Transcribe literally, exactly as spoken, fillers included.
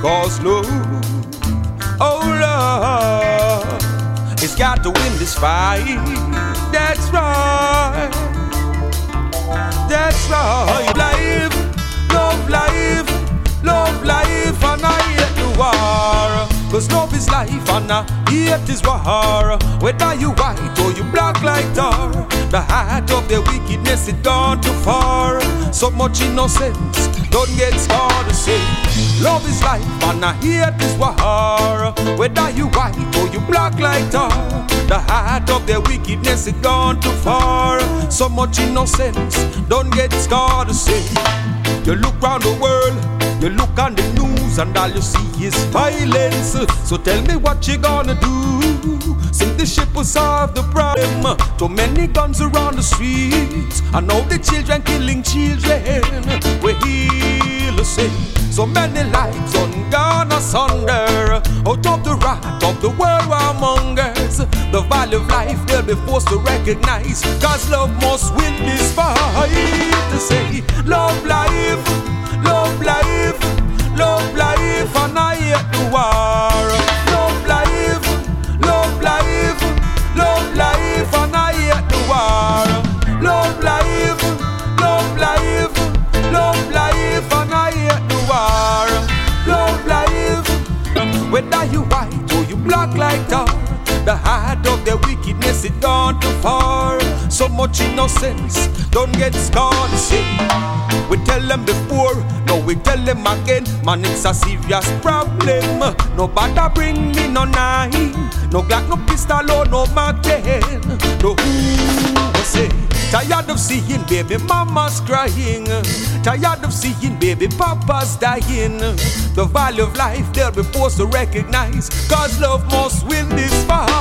Cause love, oh love, it's got to win this fight. That's right, that's right. Life, love life, love life, and I hate the war. Cause love is life and I hate is war. Whether you white or you black like tar, the heart of the wickedness is gone too far. So much innocence, don't get scared to say love is life and I hate is war. Whether you white or you black like tar, the heart of the wickedness is gone too far. So much innocence, don't get scared to say. You look round the world, you look on the news, and all you see is violence. So tell me what you gonna do. Sink the ship will solve the problem. Too many guns around the streets, and now the children killing children. We heal say so many lives ungone asunder. Out of the wrath of the world warmongers, the value of life they'll be forced to recognize. Cause love must win this fight. To say love life, love life, love life, and I hate the war. Love life, love life, love life, and I hate the war. Love life, love life, love life, and I hate the war. Love life, whether you white or you black like tar, the heart of the wickedness is gone too far. So much innocence, don't get scared to say. We tell them before, now we tell them again. Man, it's a serious problem. Nobody bring me no nine, no Glock, no pistol, or no Mark ten. No who say, tired of seeing baby mamas crying, tired of seeing baby papas dying. The value of life they'll be forced to recognize. Cause love must win this fight.